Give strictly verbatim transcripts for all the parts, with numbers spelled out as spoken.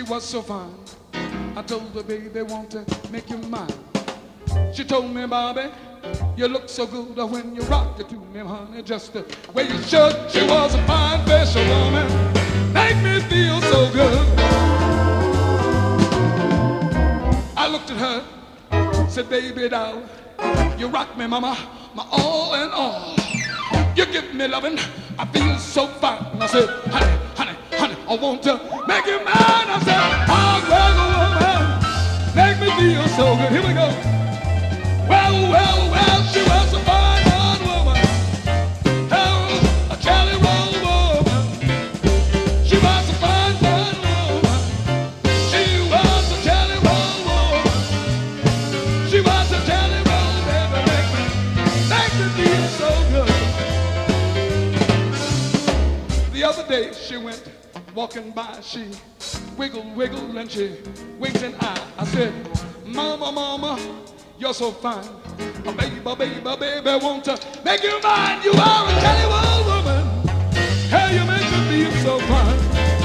was so fine. I told her, baby, want to make you mine. She told me, Bobby, you look so good when you rock it to me, honey, just the way you should. She was a fine facial woman, make me feel so good. I looked at her, said, baby doll, you rock me, mama, my all in all. You give me loving, I feel so fine. I said, honey, honey, honey, I want to make you mine. I said, oh, well, woman, make me feel so good. Here we go. Well, well, well, she was a fine old woman. Oh, a jelly roll woman. She was a fine, fine woman. She was a jelly roll woman. She was a jelly roll, baby, make me, make me feel so good. The other day she went walking by, she wiggled, wiggled, and she winked an eye. I said, mama, mama, you're so fine. Oh, baby, baby, baby, want to make you mine. You are a jelly roll woman. Hey, you make me feel so fine.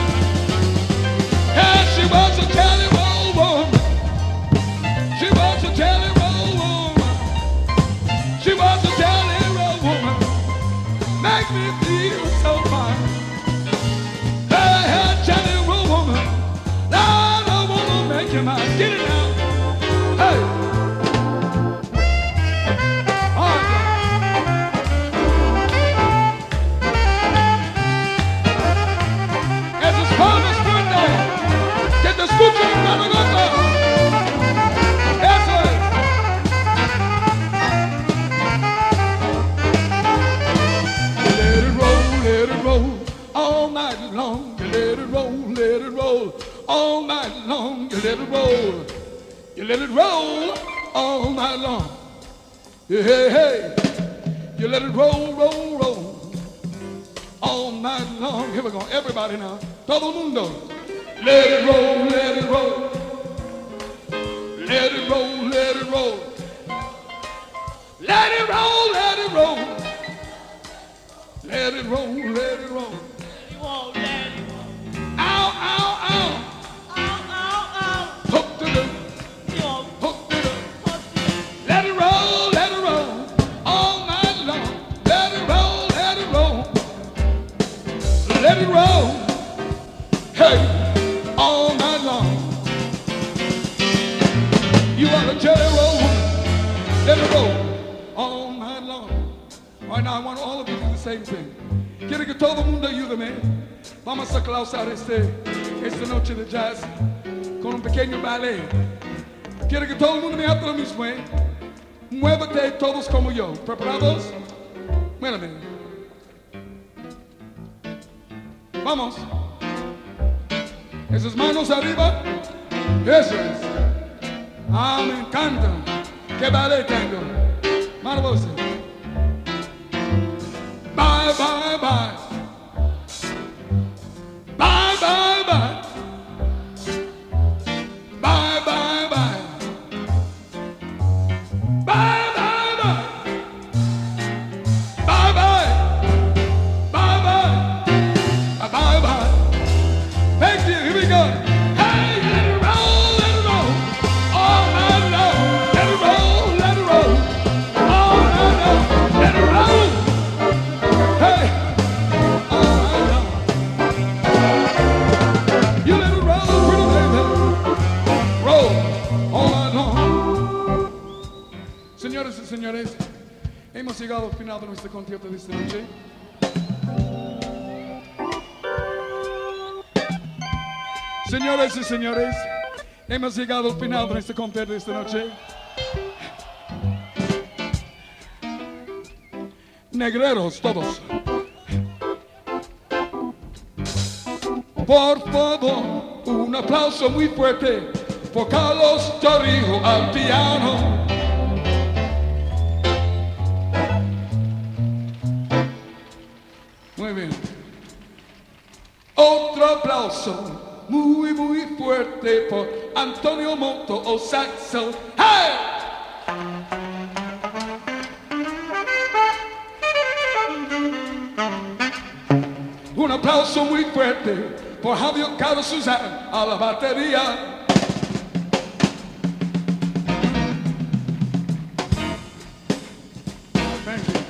Yeah, she was a jelly roll woman. She was a jelly roll woman. She was a jelly roll woman. Make me feel so fine. Hey, hey, jelly roll woman. Lord, I wanna make you mine. Get it now. Hey. All night long, you let it roll. You let it roll all night long. Yeah, hey, hey. You let it roll, roll, roll all night long. Here we go, everybody now. Todo el mundo. Let it roll, let it roll. Let it roll, let it roll. Let it roll, let it roll. Let it roll, let it roll. Ow, ow, ow. Hook to the, hook to the. Let it roll, let it roll, all night long. Let it roll, let it roll, let it roll. Hey, all night long. You are a jelly roll, let it roll, all night long. Right now, I want all of you to do the same thing. Quiero que todo el mundo ayúdeme. Vamos a clausar este, esta noche de jazz con un pequeño ballet. Quiero que todo el mundo me haga lo mismo, ¿eh? Muévete todos como yo. ¿Preparados? Muéveme. Vamos. Esas manos arriba. Eso es. Ah, me encanta. Qué ballet tengo. Maravilloso. Bye, bye, bye. Bye, bye, bye. Bye, bye, bye. Bye, bye, bye. Bye, bye. Bye, bye. Bye, bye. Thank you. Here we go. Hey, let it roll, let it roll. All night long. Let it roll, let it roll. All night long. Let it roll. Hey. Señores y señores, hemos llegado al final de nuestro concierto de esta noche. Señores y señores, hemos llegado al final de nuestro concierto de esta noche. Negreros todos. Por favor, un aplauso muy fuerte por Carlos Torrijos al piano. Muy bien. Otro aplauso muy, muy fuerte por Antonio Monto o saxo. ¡Hey! Un aplauso muy fuerte por Javier Carlos Suzanne a la batería. Thank you.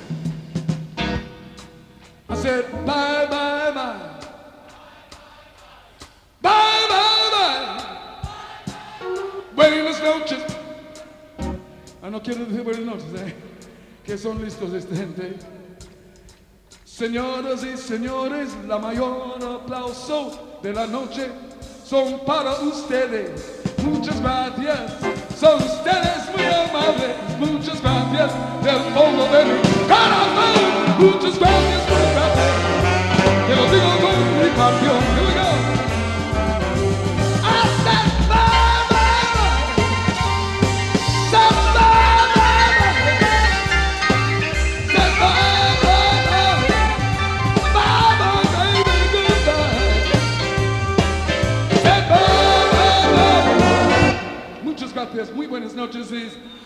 I said bye, bye, bye. Bye, bye, bye. Buenas noches. Ah, no quiero decir buenas noches, ¿eh? Que son listos esta gente. Señoras y señores, la mayor aplauso de la noche son para ustedes. Muchas gracias, son ustedes muy amables. Muchas gracias del fondo de mi corazón. Muchas gracias, muchas gracias. Te lo digo con mi pasión. Here we go. I said bye, bye, bye. Said bye, bye, bye. Said bye, bye, bye. Bye, bye, baby, goodbye. Said bye, bye, bye. Muchas gracias, muy buenas noches.